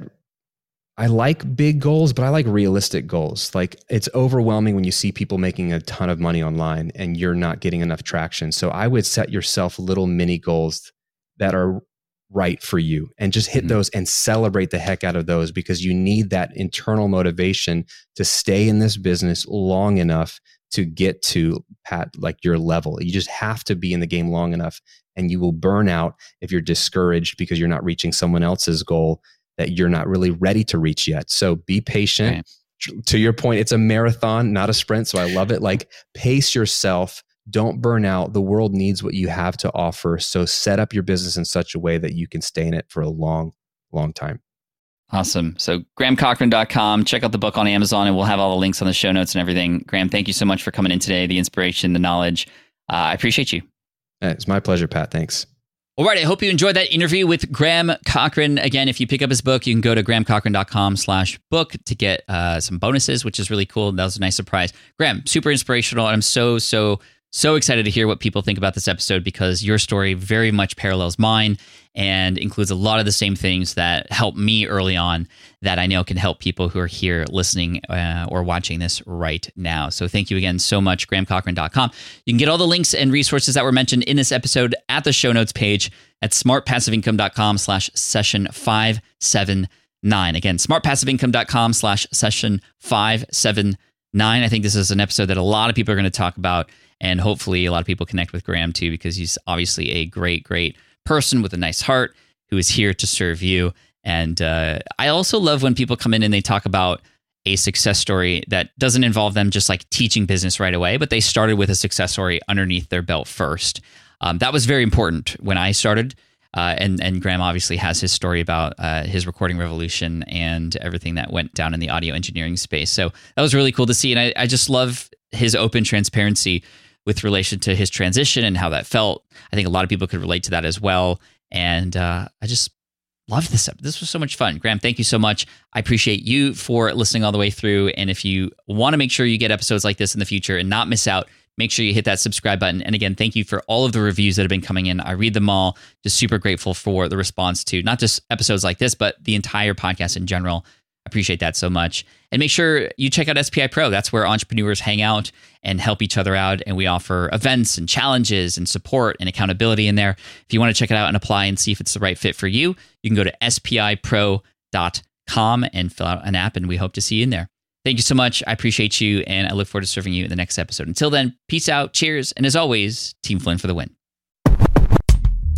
I like big goals, but I like realistic goals. Like, it's overwhelming when you see people making a ton of money online and you're not getting enough traction. So I would set yourself little mini goals that are right for you and just hit mm-hmm. those and celebrate the heck out of those, because you need that internal motivation to stay in this business long enough to get to Pat, like your level. You just have to be in the game long enough, and you will burn out if you're discouraged because you're not reaching someone else's goal that you're not really ready to reach yet. So be patient. Right. To your point, it's a marathon, not a sprint. So I love it. Like, pace yourself. Don't burn out. The world needs what you have to offer. So set up your business in such a way that you can stay in it for a long, long time. Awesome. So graham cochrane dot com, check out the book on Amazon, and we'll have all the links on the show notes and everything. Graham, thank you so much for coming in today, the inspiration, the knowledge. Uh, I appreciate you. It's my pleasure, Pat. Thanks. All right. I hope you enjoyed that interview with Graham Cochrane. Again, if you pick up his book, you can go to graham cochrane dot com slash book to get uh, some bonuses, which is really cool. That was a nice surprise. Graham, super inspirational. And I'm so, so, so excited to hear what people think about this episode, because your story very much parallels mine and includes a lot of the same things that helped me early on that I know can help people who are here listening uh, or watching this right now. So thank you again so much, graham cochrane dot com. You can get all the links and resources that were mentioned in this episode at the show notes page at smart passive income dot com slash session five seven nine. Again, smart passive income dot com slash session five seven nine. I think this is an episode that a lot of people are going to talk about, and hopefully a lot of people connect with Graham too, because he's obviously a great, great person with a nice heart who is here to serve you. And uh, I also love when people come in and they talk about a success story that doesn't involve them just like teaching business right away, but they started with a success story underneath their belt first. Um, that was very important when I started. Uh, and, and Graham obviously has his story about uh, his recording revolution and everything that went down in the audio engineering space. So that was really cool to see. And I, I just love his open transparency with relation to his transition and how that felt. I think a lot of people could relate to that as well. And uh, I just loved this. This was so much fun. Graham, thank you so much. I appreciate you for listening all the way through. And if you want to make sure you get episodes like this in the future and not miss out, make sure you hit that subscribe button. And again, thank you for all of the reviews that have been coming in. I read them all. Just super grateful for the response to not just episodes like this, but the entire podcast in general. I appreciate that so much. And make sure you check out S P I Pro. That's where entrepreneurs hang out and help each other out. And we offer events and challenges and support and accountability in there. If you want to check it out and apply and see if it's the right fit for you, you can go to S P I pro dot com and fill out an app, and we hope to see you in there. Thank you so much. I appreciate you, and I look forward to serving you in the next episode. Until then, peace out, cheers, and as always, Team Flynn for the win.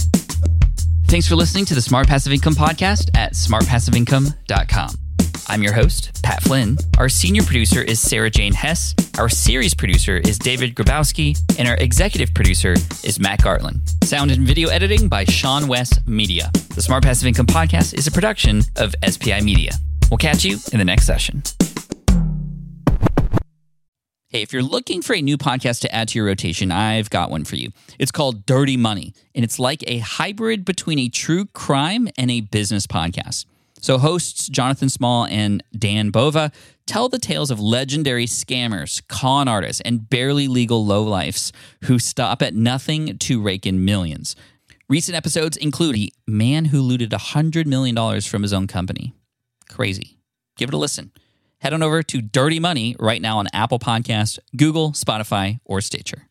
Thanks for listening to the Smart Passive Income Podcast at smart passive income dot com. I'm your host, Pat Flynn. Our senior producer is Sarah Jane Hess. Our series producer is David Grabowski. And our executive producer is Matt Gartland. Sound and video editing by Sean West Media. The Smart Passive Income Podcast is a production of S P I Media. We'll catch you in the next session. Hey, if you're looking for a new podcast to add to your rotation, I've got one for you. It's called Dirty Money, and it's like a hybrid between a true crime and a business podcast. So hosts Jonathan Small and Dan Bova tell the tales of legendary scammers, con artists, and barely legal lowlifes who stop at nothing to rake in millions. Recent episodes include the man who looted one hundred million dollars from his own company. Crazy. Give it a listen. Head on over to Dirty Money right now on Apple Podcasts, Google, Spotify, or Stitcher.